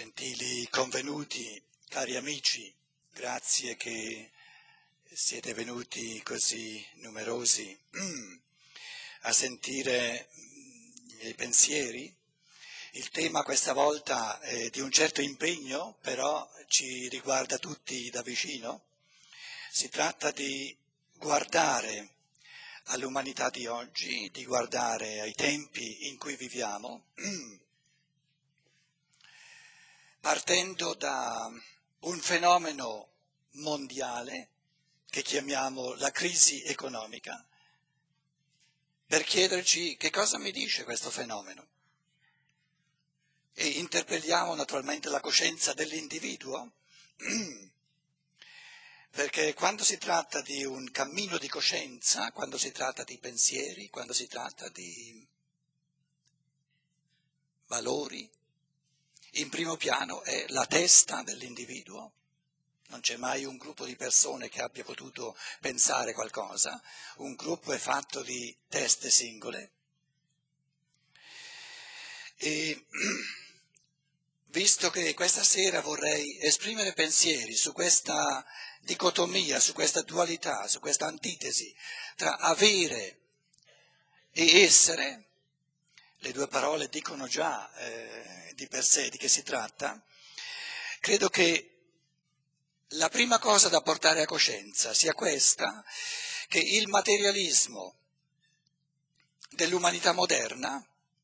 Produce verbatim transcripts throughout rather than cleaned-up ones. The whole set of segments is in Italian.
Gentili convenuti, cari amici, grazie che siete venuti così numerosi a sentire i miei pensieri. Il tema questa volta è di un certo impegno, però ci riguarda tutti da vicino. Si tratta di guardare all'umanità di oggi, di guardare ai tempi in cui viviamo, partendo da un fenomeno mondiale che chiamiamo la crisi economica, per chiederci che cosa mi dice questo fenomeno. E interpelliamo naturalmente la coscienza dell'individuo, perché quando si tratta di un cammino di coscienza, quando si tratta di pensieri, quando si tratta di valori, in primo piano è la testa dell'individuo. Non c'è mai un gruppo di persone che abbia potuto pensare qualcosa, un gruppo è fatto di teste singole. E visto che questa sera vorrei esprimere pensieri su questa dicotomia, su questa dualità, su questa antitesi tra avere e essere, le due parole dicono già eh, di per sé di che si tratta, credo che la prima cosa da portare a coscienza sia questa, che il materialismo dell'umanità moderna,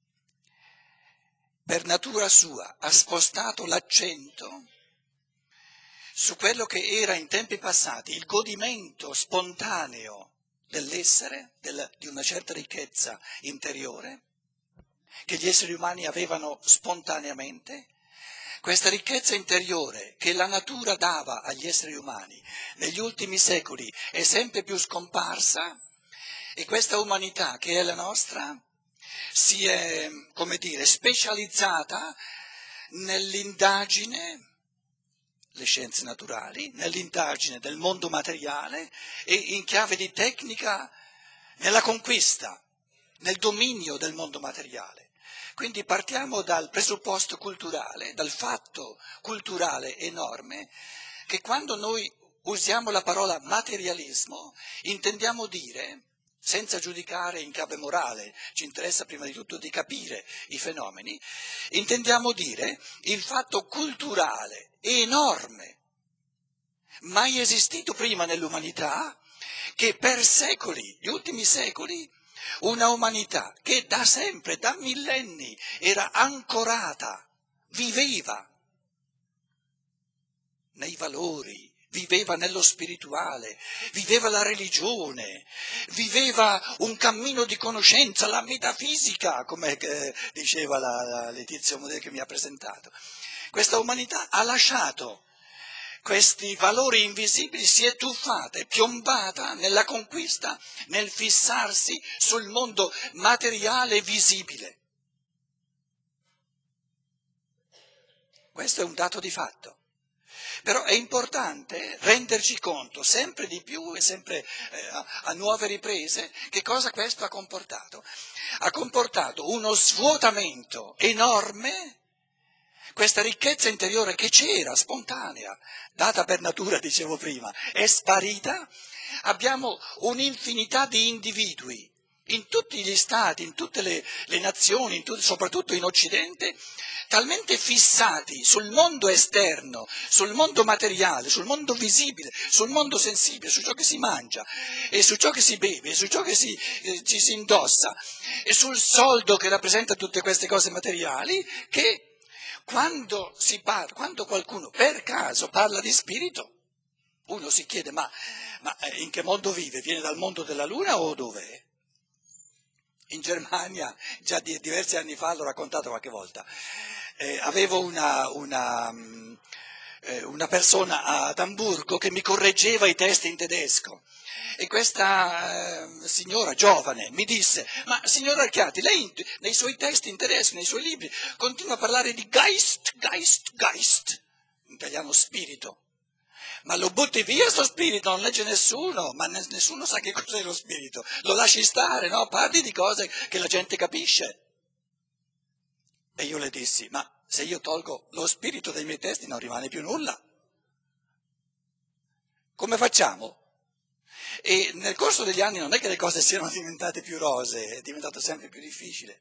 per natura sua, ha spostato l'accento su quello che era in tempi passati il godimento spontaneo dell'essere, del, di una certa ricchezza interiore, che gli esseri umani avevano spontaneamente. Questa ricchezza interiore che la natura dava agli esseri umani negli ultimi secoli è sempre più scomparsa, e questa umanità che è la nostra si è, come dire, specializzata nell'indagine, le scienze naturali, nell'indagine del mondo materiale e in chiave di tecnica nella conquista, nel dominio del mondo materiale. Quindi partiamo dal presupposto culturale, dal fatto culturale enorme, che quando noi usiamo la parola materialismo intendiamo dire, senza giudicare in chiave morale, ci interessa prima di tutto di capire i fenomeni, intendiamo dire il fatto culturale enorme, mai esistito prima nell'umanità, che per secoli, gli ultimi secoli, una umanità che da sempre, da millenni, era ancorata, viveva nei valori, viveva nello spirituale, viveva la religione, viveva un cammino di conoscenza, la metafisica, come eh, diceva la, la Letizia Modè che mi ha presentato. Questa umanità ha lasciato questi valori invisibili, si è tuffata, è piombata nella conquista, nel fissarsi sul mondo materiale visibile. Questo è un dato di fatto. Però è importante renderci conto sempre di più e sempre eh, a, a nuove riprese che cosa questo ha comportato. Ha comportato uno svuotamento enorme. Questa ricchezza interiore che c'era, spontanea, data per natura, dicevo prima, è sparita. Abbiamo un'infinità di individui in tutti gli stati, in tutte le, le nazioni, in tu, soprattutto in Occidente, talmente fissati sul mondo esterno, sul mondo materiale, sul mondo visibile, sul mondo sensibile, su ciò che si mangia e su ciò che si beve, su ciò che si, eh, ci si indossa e sul soldo che rappresenta tutte queste cose materiali, che Quando, si parla, quando qualcuno per caso parla di spirito, uno si chiede ma, ma in che mondo vive? Viene dal mondo della luna o dov'è? In Germania, già di, diversi anni fa, l'ho raccontato qualche volta, eh, avevo una, una, eh, una persona ad Amburgo che mi correggeva i testi in tedesco. E questa eh, signora giovane mi disse, ma signor Archiati, lei nei suoi testi in tedesco, nei suoi libri, continua a parlare di Geist, Geist, Geist, in italiano spirito. Ma lo butti via sto spirito, non legge nessuno, ma nessuno sa che cos'è lo spirito. Lo lasci stare, no? Parli di cose che la gente capisce. E io le dissi, ma se io tolgo lo spirito dai miei testi non rimane più nulla. Come facciamo? E nel corso degli anni non è che le cose siano diventate più rosee, è diventato sempre più difficile.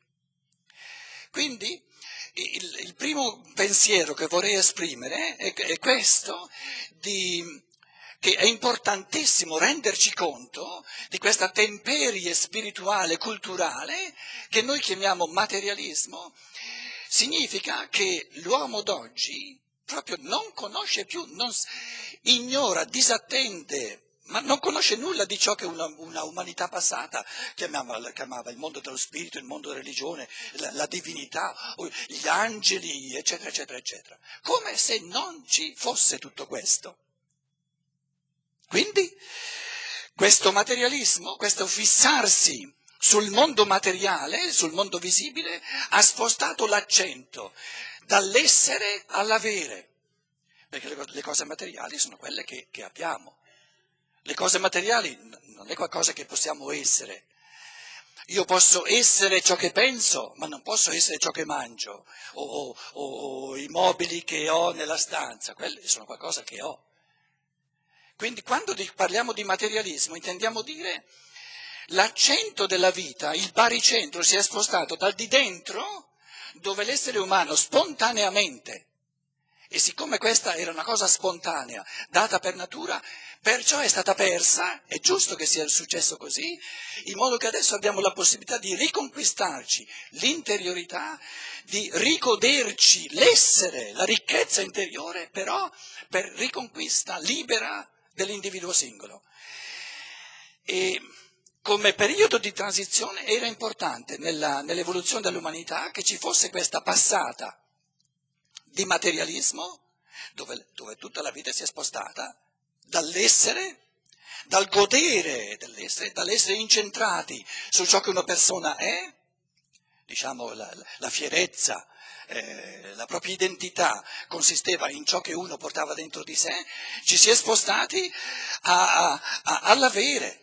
Quindi il, il primo pensiero che vorrei esprimere è, è questo, di, che è importantissimo renderci conto di questa temperie spirituale, culturale, che noi chiamiamo materialismo. Significa che l'uomo d'oggi proprio non conosce più, non, ignora, disattende, ma non conosce nulla di ciò che una, una umanità passata chiamava, chiamava il mondo dello spirito, il mondo della religione, la, la divinità, gli angeli, eccetera, eccetera, eccetera. Come se non ci fosse tutto questo. Quindi questo materialismo, questo fissarsi sul mondo materiale, sul mondo visibile, ha spostato l'accento dall'essere all'avere, perché le, le cose materiali sono quelle che, che abbiamo. Le cose materiali non è qualcosa che possiamo essere. Io posso essere ciò che penso, ma non posso essere ciò che mangio, o, o, o i mobili che ho nella stanza, quelli sono qualcosa che ho. Quindi quando di, parliamo di materialismo intendiamo dire l'accento della vita, il baricentro si è spostato dal di dentro, dove l'essere umano spontaneamente, e siccome questa era una cosa spontanea, data per natura, perciò è stata persa, è giusto che sia successo così, in modo che adesso abbiamo la possibilità di riconquistarci l'interiorità, di rigoderci l'essere, la ricchezza interiore, però per riconquista libera dell'individuo singolo. E come periodo di transizione era importante nella, nell'evoluzione dell'umanità che ci fosse questa passata di materialismo, dove, dove tutta la vita si è spostata, dall'essere, dal godere dell'essere, dall'essere incentrati su ciò che una persona è, diciamo la, la fierezza, eh, la propria identità consisteva in ciò che uno portava dentro di sé, ci si è spostati a, a, a, all'avere.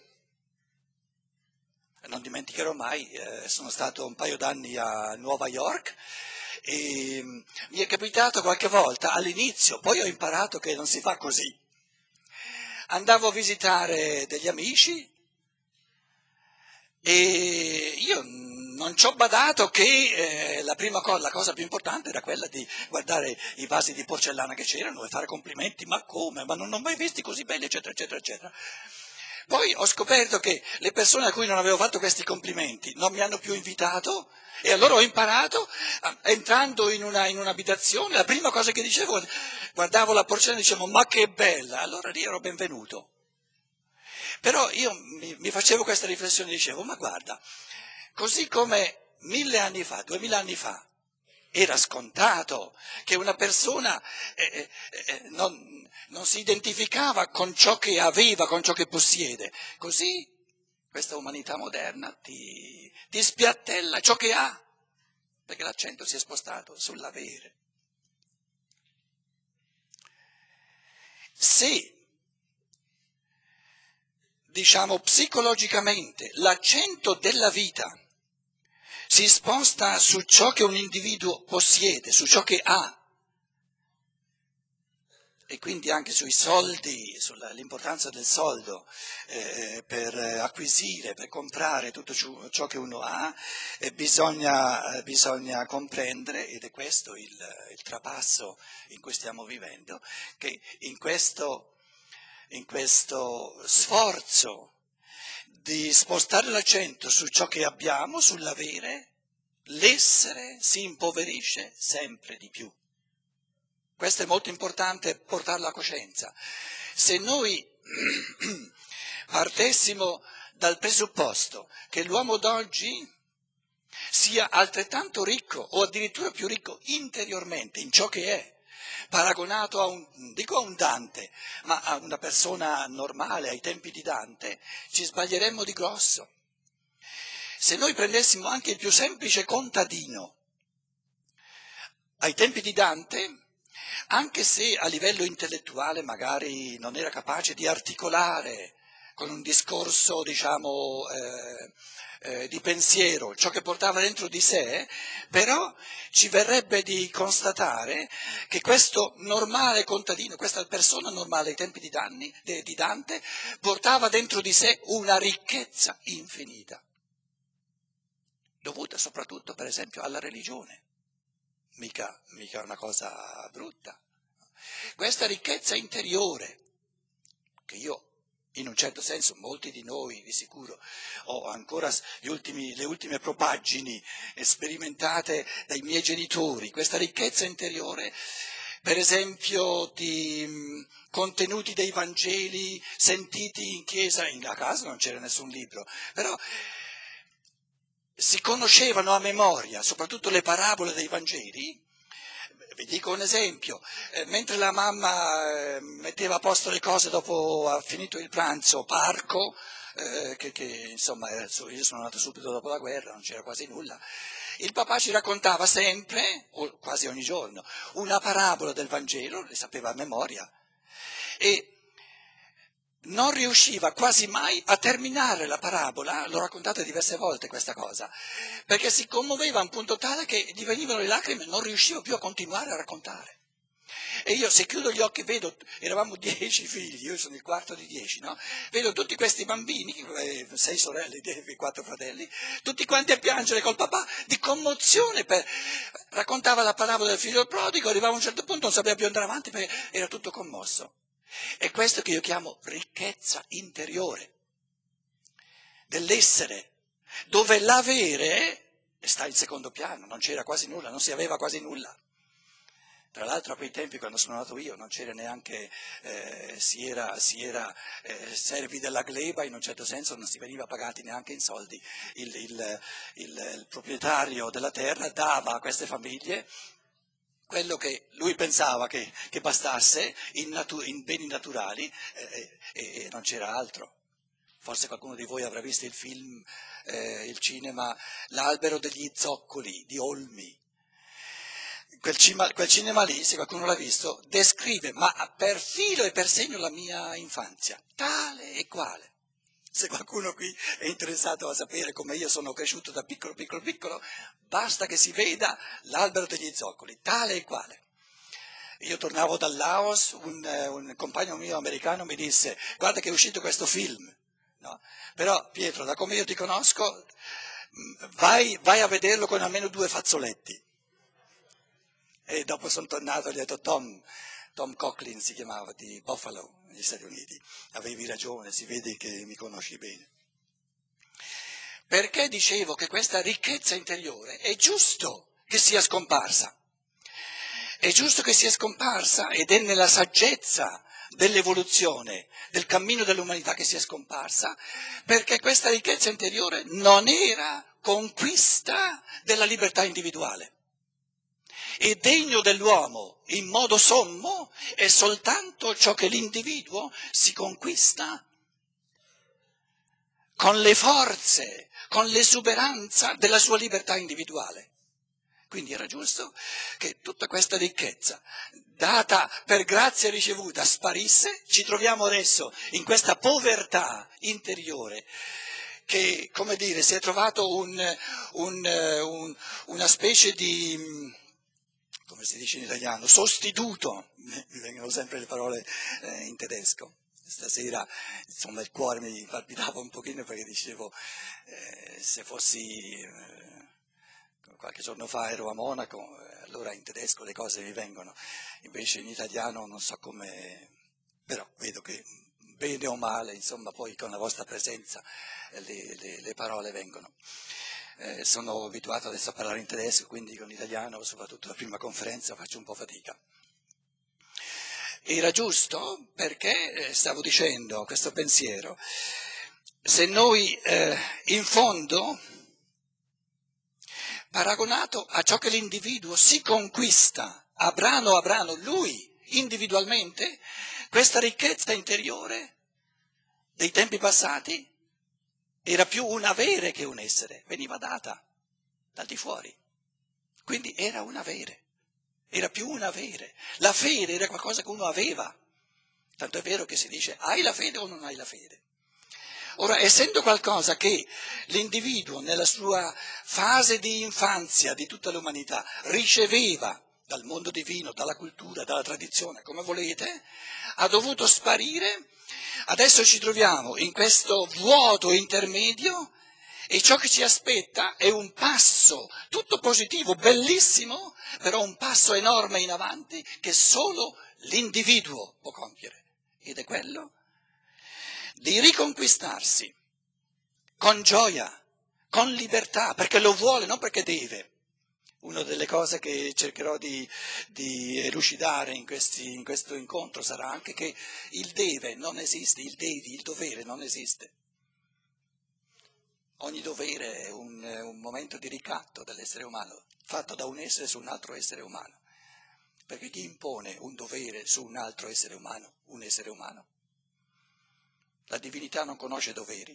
Non dimenticherò mai, eh, sono stato un paio d'anni a Nuova York e mi è capitato qualche volta all'inizio, poi ho imparato che non si fa così. Andavo a visitare degli amici e io non ci ho badato che eh, la prima cosa, la cosa più importante era quella di guardare i vasi di porcellana che c'erano e fare complimenti, ma come, ma non ho mai visti così belli, eccetera, eccetera, eccetera. Poi ho scoperto che le persone a cui non avevo fatto questi complimenti non mi hanno più invitato e allora ho imparato, entrando in, una, in un'abitazione, la prima cosa che dicevo, guardavo la porcellana e dicevo ma che bella, allora lì ero benvenuto. Però io mi, mi facevo questa riflessione e dicevo ma guarda, così come mille anni fa, duemila anni fa, era scontato che una persona eh, eh, non, non si identificava con ciò che aveva, con ciò che possiede. Così questa umanità moderna ti, ti spiattella ciò che ha, perché l'accento si è spostato sull'avere. Se, diciamo psicologicamente, l'accento della vita si sposta su ciò che un individuo possiede, su ciò che ha, e quindi anche sui soldi, sull'importanza del soldo eh, per acquisire, per comprare tutto ciò che uno ha, eh, bisogna, eh, bisogna comprendere, ed è questo il, il trapasso in cui stiamo vivendo, che in questo, in questo sforzo di spostare l'accento su ciò che abbiamo, sull'avere, l'essere si impoverisce sempre di più. Questo è molto importante portarlo a coscienza. Se noi partessimo dal presupposto che l'uomo d'oggi sia altrettanto ricco o addirittura più ricco interiormente in ciò che è, paragonato a un, dico a un Dante, ma a una persona normale ai tempi di Dante, ci sbaglieremmo di grosso. Se noi prendessimo anche il più semplice contadino, ai tempi di Dante, anche se a livello intellettuale magari non era capace di articolare con un discorso, diciamo, eh, eh, di pensiero, ciò che portava dentro di sé, però ci verrebbe di constatare che questo normale contadino, questa persona normale ai tempi di, Danni, di Dante, portava dentro di sé una ricchezza infinita, dovuta soprattutto, per esempio, alla religione. Mica, mica una cosa brutta. Questa ricchezza interiore, che io, in un certo senso, molti di noi, di sicuro, ho ancora gli ultimi, le ultime propaggini sperimentate dai miei genitori, questa ricchezza interiore, per esempio, di mh, contenuti dei Vangeli sentiti in chiesa, in a casa non c'era nessun libro, però si conoscevano a memoria, soprattutto le parabole dei Vangeli. Vi dico un esempio, eh, mentre la mamma eh, metteva a posto le cose dopo aver finito il pranzo, parco, eh, che, che insomma era, io sono nato subito dopo la guerra, non c'era quasi nulla, il papà ci raccontava sempre, o quasi ogni giorno, una parabola del Vangelo, le sapeva a memoria, e non riusciva quasi mai a terminare la parabola, l'ho raccontata diverse volte questa cosa, perché si commuoveva a un punto tale che gli venivano le lacrime e non riusciva più a continuare a raccontare. E io se chiudo gli occhi vedo, eravamo dieci figli, io sono il quarto di dieci, no? Vedo tutti questi bambini, eh, sei sorelle, quattro fratelli, tutti quanti a piangere col papà di commozione. Per... Raccontava la parabola del figlio prodigo, arrivava a un certo punto, non sapeva più andare avanti perché era tutto commosso. È questo che io chiamo ricchezza interiore, dell'essere, dove l'avere sta in secondo piano, non c'era quasi nulla, non si aveva quasi nulla. Tra l'altro a quei tempi, quando sono nato io, non c'era neanche, eh, si era, si era eh, servi della gleba, in un certo senso non si veniva pagati neanche in soldi. Il, il, il, il proprietario della terra dava a queste famiglie quello che lui pensava che, che bastasse in, natu- in beni naturali eh, e, e non c'era altro. Forse qualcuno di voi avrà visto il film, eh, il cinema, L'albero degli zoccoli di Olmi. Quel, cima, quel cinema lì, se qualcuno l'ha visto, descrive, ma per filo e per segno, la mia infanzia, tale e quale. Se qualcuno qui è interessato a sapere come io sono cresciuto da piccolo, piccolo, piccolo, basta che si veda L'albero degli zoccoli, tale e quale. Io tornavo dal Laos, un, un compagno mio americano mi disse, guarda che è uscito questo film, no? Però Pietro, da come io ti conosco, vai, vai a vederlo con almeno due fazzoletti. E dopo sono tornato e gli ho detto, Tom, Tom Coughlin si chiamava, di Buffalo, negli Stati Uniti, avevi ragione, si vede che mi conosci bene. Perché dicevo che questa ricchezza interiore è giusto che sia scomparsa. È giusto che sia scomparsa ed è nella saggezza dell'evoluzione, del cammino dell'umanità che sia scomparsa, perché questa ricchezza interiore non era conquista della libertà individuale. E degno dell'uomo in modo sommo è soltanto ciò che l'individuo si conquista con le forze, con l'esuberanza della sua libertà individuale. Quindi era giusto che tutta questa ricchezza, data per grazia ricevuta, sparisse. Ci troviamo adesso in questa povertà interiore che, come dire, si è trovato un, un, un, una specie di, come si dice in italiano, sostituto, mi vengono sempre le parole eh, in tedesco. Stasera, insomma, il cuore mi palpitava un pochino perché dicevo, eh, se fossi, eh, qualche giorno fa ero a Monaco, eh, allora in tedesco le cose mi vengono, invece in italiano non so come, però vedo che bene o male, insomma, poi con la vostra presenza eh, le, le, le parole vengono. Eh, sono abituato adesso a parlare in tedesco, quindi con l'italiano, soprattutto la prima conferenza, faccio un po' fatica. Era giusto perché, eh, stavo dicendo, questo pensiero, se noi eh, in fondo, paragonato a ciò che l'individuo si conquista a brano a brano, lui individualmente, questa ricchezza interiore dei tempi passati era più un avere che un essere, veniva data dal di fuori, quindi era un avere. Era più un avere. La fede era qualcosa che uno aveva. Tanto è vero che si dice hai la fede o non hai la fede. Ora, essendo qualcosa che l'individuo nella sua fase di infanzia di tutta l'umanità riceveva dal mondo divino, dalla cultura, dalla tradizione, come volete, ha dovuto sparire, adesso ci troviamo in questo vuoto intermedio e ciò che ci aspetta è un passo tutto positivo, bellissimo, però un passo enorme in avanti che solo l'individuo può compiere, ed è quello di riconquistarsi con gioia, con libertà, perché lo vuole, non perché deve. Una delle cose che cercherò di, di elucidare in, questi, in questo incontro sarà anche che il deve non esiste, il devi, il dovere non esiste. Ogni dovere è un, un momento di ricatto dell'essere umano, fatto da un essere su un altro essere umano. Perché chi impone un dovere su un altro essere umano, un essere umano? La divinità non conosce doveri.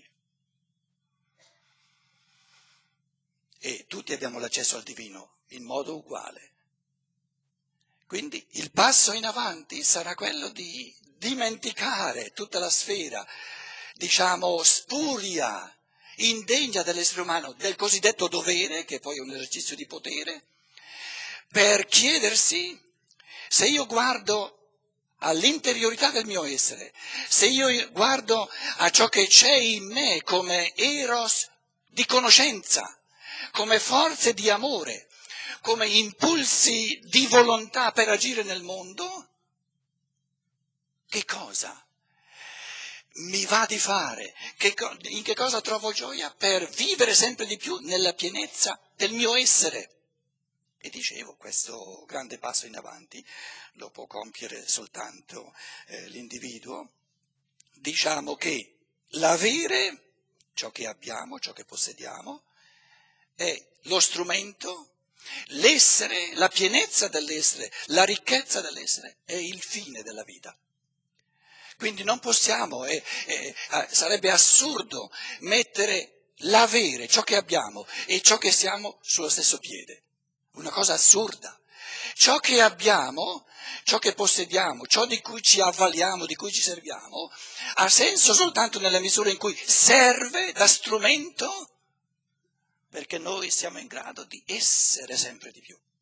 E tutti abbiamo l'accesso al divino in modo uguale. Quindi il passo in avanti sarà quello di dimenticare tutta la sfera, diciamo, spuria, indegna dell'essere umano, del cosiddetto dovere, che poi è un esercizio di potere, per chiedersi se io guardo all'interiorità del mio essere, se io guardo a ciò che c'è in me come eros di conoscenza, come forze di amore, come impulsi di volontà per agire nel mondo, che cosa mi va di fare? Che co- in che cosa trovo gioia per vivere sempre di più nella pienezza del mio essere? E dicevo, questo grande passo in avanti lo può compiere soltanto eh, l'individuo. Diciamo che l'avere, ciò che abbiamo, ciò che possediamo, è lo strumento, l'essere, la pienezza dell'essere, la ricchezza dell'essere, è il fine della vita. Quindi non possiamo, eh, eh, sarebbe assurdo mettere l'avere, ciò che abbiamo, e ciò che siamo sullo stesso piede. Una cosa assurda. Ciò che abbiamo, ciò che possediamo, ciò di cui ci avvaliamo, di cui ci serviamo, ha senso soltanto nella misura in cui serve da strumento perché noi siamo in grado di essere sempre di più.